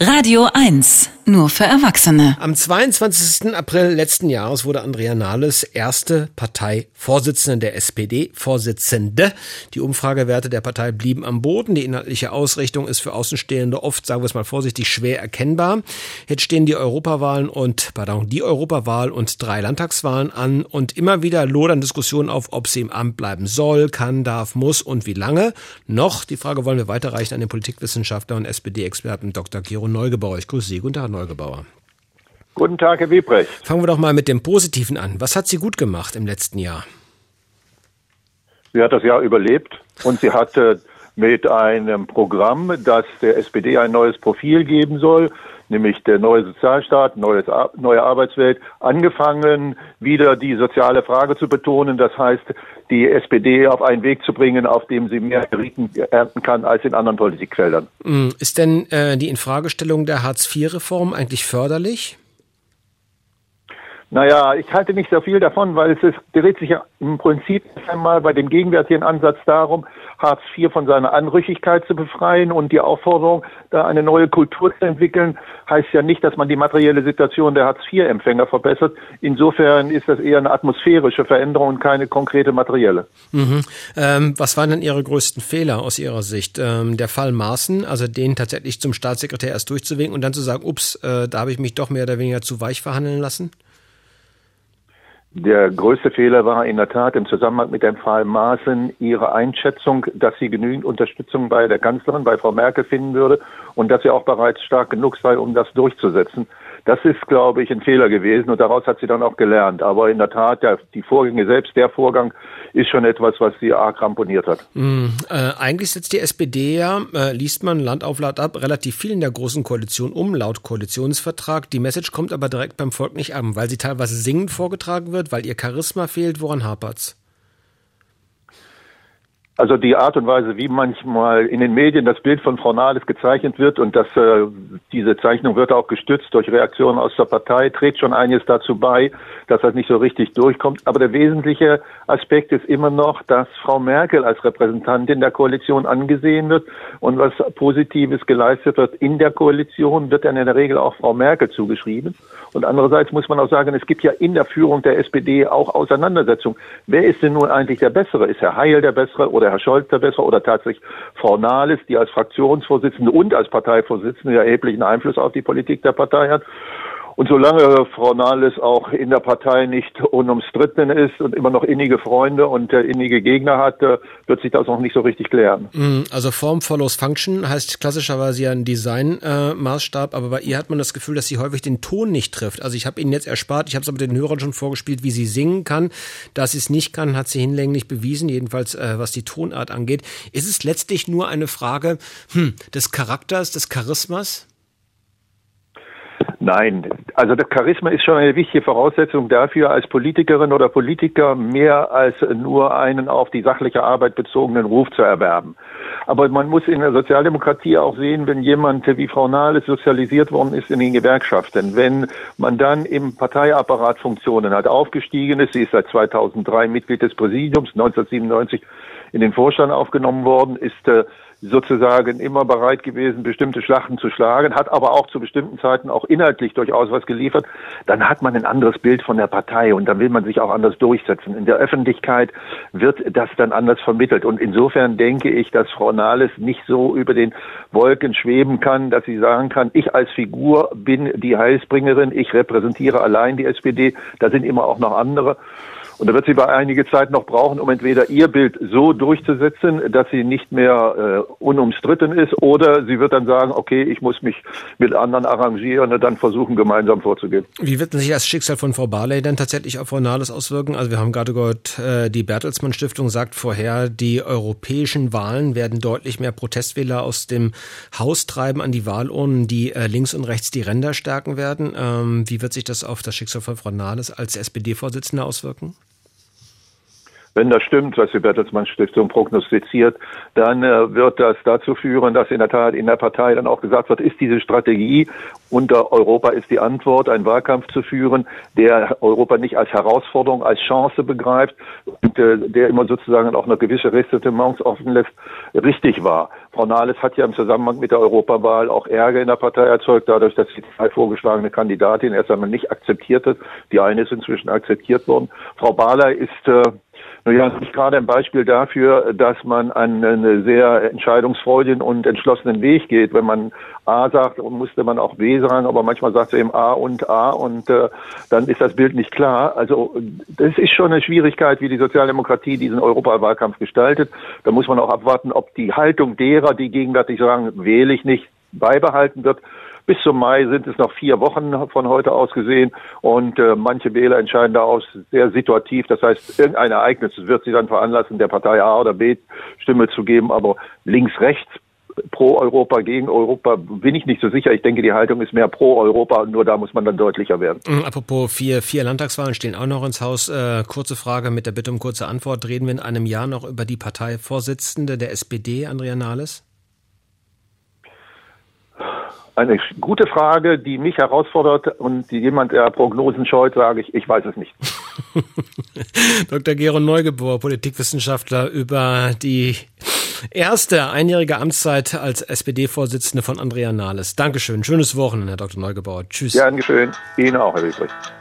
Radio 1, nur für Erwachsene. Am 22. April letzten Jahres wurde Andrea Nahles erste Parteivorsitzende der SPD, Vorsitzende. Die Umfragewerte der Partei blieben am Boden. Die inhaltliche Ausrichtung ist für Außenstehende oft, sagen wir es mal vorsichtig, schwer erkennbar. Jetzt stehen die Europawahl und 3 Landtagswahlen an und immer wieder lodern Diskussionen auf, ob sie im Amt bleiben soll, kann, darf, muss und wie lange. Noch, die Frage wollen wir weiterreichen an den Politikwissenschaftler und SPD-Experten Dr. Gero Neugebauer. Ich grüße Sie. Guten Tag, Herr Neugebauer. Guten Tag, Herr Wiebrecht. Fangen wir doch mal mit dem Positiven an. Was hat sie gut gemacht im letzten Jahr? Sie hat das Jahr überlebt und sie hat mit einem Programm, das der SPD ein neues Profil geben soll, nämlich der neue Sozialstaat, neue Arbeitswelt, angefangen, wieder die soziale Frage zu betonen. Das heißt, die SPD auf einen Weg zu bringen, auf dem sie mehr Meriten ernten kann als in anderen Politikfeldern. Ist denn die Infragestellung der Hartz-IV-Reform eigentlich förderlich? Naja, ich halte nicht so viel davon, weil es dreht sich ja im Prinzip einmal bei dem gegenwärtigen Ansatz darum, Hartz IV von seiner Anrüchigkeit zu befreien, und die Aufforderung, da eine neue Kultur zu entwickeln, heißt ja nicht, dass man die materielle Situation der Hartz-IV-Empfänger verbessert. Insofern ist das eher eine atmosphärische Veränderung und keine konkrete materielle. Was waren denn Ihre größten Fehler aus Ihrer Sicht? Der Fall Maaßen, also den tatsächlich zum Staatssekretär erst durchzuwinken und dann zu sagen, da habe ich mich doch mehr oder weniger zu weich verhandeln lassen? Der größte Fehler war in der Tat im Zusammenhang mit dem Fall Maaßen ihre Einschätzung, dass sie genügend Unterstützung bei der Kanzlerin, bei Frau Merkel finden würde und dass sie auch bereits stark genug sei, um das durchzusetzen. Das ist, glaube ich, ein Fehler gewesen und daraus hat sie dann auch gelernt. Aber in der Tat, die Vorgänge selbst, der Vorgang ist schon etwas, was sie arg ramponiert hat. Eigentlich setzt die SPD ja, liest man Land auf Land ab, relativ viel in der Großen Koalition um, laut Koalitionsvertrag. Die Message kommt aber direkt beim Volk nicht an, weil sie teilweise singend vorgetragen wird, weil ihr Charisma fehlt. Woran hapert's? Also die Art und Weise, wie manchmal in den Medien das Bild von Frau Nahles gezeichnet wird, und diese Zeichnung wird auch gestützt durch Reaktionen aus der Partei, trägt schon einiges dazu bei, dass das nicht so richtig durchkommt. Aber der wesentliche Aspekt ist immer noch, dass Frau Merkel als Repräsentantin der Koalition angesehen wird, und was Positives geleistet wird in der Koalition, wird dann in der Regel auch Frau Merkel zugeschrieben. Und andererseits muss man auch sagen, es gibt ja in der Führung der SPD auch Auseinandersetzungen. Wer ist denn nun eigentlich der Bessere? Ist Herr Heil der Bessere oder Herr Scholz der Bessere oder tatsächlich Frau Nahles, die als Fraktionsvorsitzende und als Parteivorsitzende erheblichen Einfluss auf die Politik der Partei hat? Und solange Frau Nahles auch in der Partei nicht unumstritten ist und immer noch innige Freunde und innige Gegner hat, wird sich das auch nicht so richtig klären. Also Form follows Function heißt klassischerweise ja ein Design-Maßstab, aber bei ihr hat man das Gefühl, dass sie häufig den Ton nicht trifft. Also ich habe Ihnen jetzt erspart, ich habe es aber den Hörern schon vorgespielt, wie sie singen kann. Dass sie es nicht kann, hat sie hinlänglich bewiesen, jedenfalls was die Tonart angeht. Ist es letztlich nur eine Frage des Charakters, des Charismas? Nein, also das Charisma ist schon eine wichtige Voraussetzung dafür, als Politikerin oder Politiker mehr als nur einen auf die sachliche Arbeit bezogenen Ruf zu erwerben. Aber man muss in der Sozialdemokratie auch sehen, wenn jemand wie Frau Nahles sozialisiert worden ist in den Gewerkschaften, wenn man dann im Parteiapparat Funktionen hat, aufgestiegen ist, sie ist seit 2003 Mitglied des Präsidiums, 1997 in den Vorstand aufgenommen worden, ist sozusagen immer bereit gewesen, bestimmte Schlachten zu schlagen, hat aber auch zu bestimmten Zeiten auch inhaltlich durchaus was geliefert, dann hat man ein anderes Bild von der Partei und dann will man sich auch anders durchsetzen. In der Öffentlichkeit wird das dann anders vermittelt und insofern denke ich, dass Frau Nahles nicht so über den Wolken schweben kann, dass sie sagen kann, ich als Figur bin die Heilsbringerin, ich repräsentiere allein die SPD, da sind immer auch noch andere. Und da wird sie bei einige Zeit noch brauchen, um entweder ihr Bild so durchzusetzen, dass sie nicht mehr unumstritten ist, oder sie wird dann sagen, okay, ich muss mich mit anderen arrangieren und dann versuchen, gemeinsam vorzugehen. Wie wird sich das Schicksal von Frau Barley denn tatsächlich auf Frau Nahles auswirken? Also wir haben gerade gehört, die Bertelsmann Stiftung sagt vorher, die europäischen Wahlen werden deutlich mehr Protestwähler aus dem Haus treiben an die Wahlurnen, die links und rechts die Ränder stärken werden. Wie wird sich das auf das Schicksal von Frau Nahles als SPD-Vorsitzende auswirken? Wenn das stimmt, was die Bertelsmann Stiftung prognostiziert, dann wird das dazu führen, dass in der Tat in der Partei dann auch gesagt wird, ist diese Strategie unter Europa ist die Antwort, einen Wahlkampf zu führen, der Europa nicht als Herausforderung, als Chance begreift und der immer sozusagen auch eine gewisse Ressentiments offen lässt, richtig war. Frau Nahles hat ja im Zusammenhang mit der Europawahl auch Ärger in der Partei erzeugt, dadurch, dass die zwei vorgeschlagene Kandidatin erst einmal nicht akzeptiert hat. Die eine ist inzwischen akzeptiert worden. Frau Barley ist nicht gerade ein Beispiel dafür, dass man einen sehr entscheidungsfreudigen und entschlossenen Weg geht. Wenn man A sagt, musste man auch B sagen, aber manchmal sagt sie eben A und dann ist das Bild nicht klar. Also das ist schon eine Schwierigkeit, wie die Sozialdemokratie diesen Europawahlkampf gestaltet. Da muss man auch abwarten, ob die Haltung derer, die gegenwärtig sagen, wähle ich nicht, beibehalten wird. Bis zum Mai sind es noch 4 Wochen von heute aus gesehen und manche Wähler entscheiden daraus sehr situativ. Das heißt, irgendein Ereignis wird sie dann veranlassen, der Partei A oder B Stimme zu geben, aber links, rechts, pro Europa, gegen Europa bin ich nicht so sicher. Ich denke, die Haltung ist mehr pro Europa und nur da muss man dann deutlicher werden. Apropos 4 Landtagswahlen stehen auch noch ins Haus. Kurze Frage mit der Bitte um kurze Antwort. Reden wir in einem Jahr noch über die Parteivorsitzende der SPD, Andrea Nahles? Eine gute Frage, die mich herausfordert und die jemand, der Prognosen scheut, sage ich weiß es nicht. Dr. Gero Neugebauer, Politikwissenschaftler, über die erste einjährige Amtszeit als SPD-Vorsitzende von Andrea Nahles. Dankeschön. Schönes Wochenende, Herr Dr. Neugebauer. Tschüss. Gern geschehen. Ihnen auch, Herr Wiebrich.